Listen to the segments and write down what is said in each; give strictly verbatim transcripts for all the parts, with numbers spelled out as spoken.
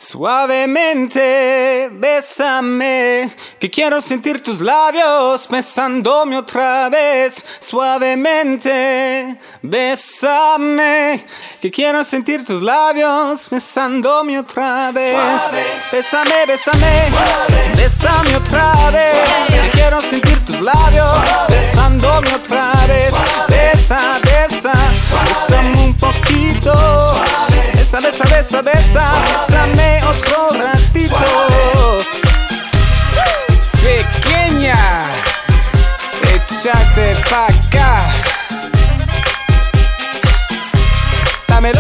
Suavemente, bésame, que quiero sentir tus labios besándome otra vez. Suavemente, bésame, que quiero sentir tus labios besándome otra vez. Suave. Bésame, bésame, Suave. bésame otra vez. Suave. Que quiero sentir tus labios Suave. besándome otra vez. Suave. Besa, besa, Suave. bésame un poquito. Suave. Besa, besa, besa, besa, bésame otro ratito. Pequeña, échate pa' acá. Dámelo.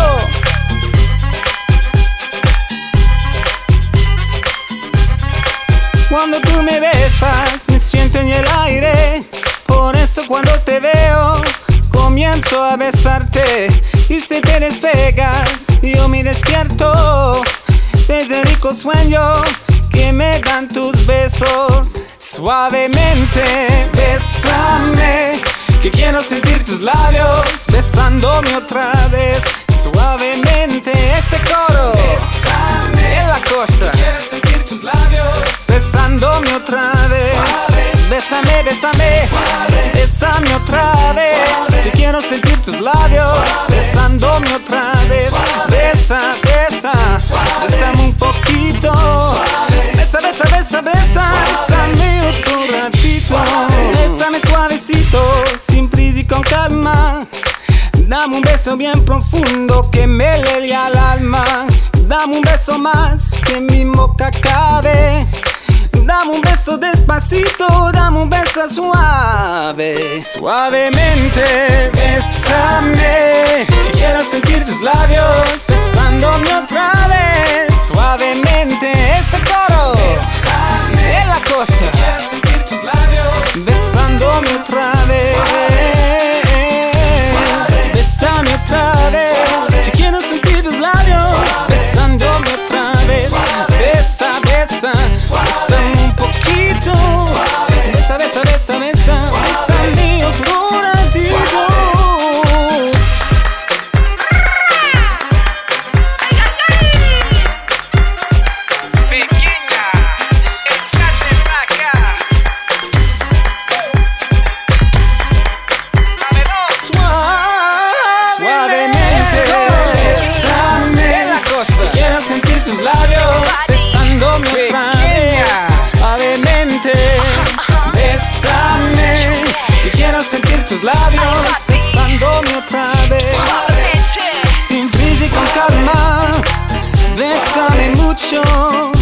Cuando tú me besas, me siento en el aire. Por eso cuando te veo, comienzo a besarte. Y si te despegas, yo me despierto desde el rico sueño que me dan tus besos. Suavemente, bésame, que quiero sentir tus labios besándome otra vez. Suavemente, ese coro, Bésame, es la cosa. quiero sentir tus labios Besándome otra vez. Suave. Bésame, bésame, Suave. bésame otra vez. Suave. Que quiero sentir tus labios Suave. besándome otra vez. Suave. Besa, besa, Suave. bésame un poquito. Suave. Besa, besa, besa, besa, bésame otro ratito. Suave. Bésame suavecito, sin prisa y con calma. Dame un beso bien profundo que me llegue al alma. Dame un beso más que mi boca cabe. Dame un beso despacito, dame un beso suave. Suavemente, bésame, que quiero sentir tus labios besándome otra vez. Suavemente, ese coro, Bésame, es la cosa. quiero sentir tus labios Besándome otra vez. Suave. Bésame otra vez. Suave. Que quiero sentir tus labios Suave. besándome otra vez. Suave. Besa, besa, Suave. bésame un poquito. Suave. Besa, besa, besa, besa, Suave. bésame otro ratito. Pequeña, échate pa' acá. Dámelo. Suavemente, bésame, es la cosa. Quiero sentir tus labios besándome otra vez. Suavemente, bésame, que quiero sentir tus labios besándome otra vez. Sin prisa y con calma, bésame mucho.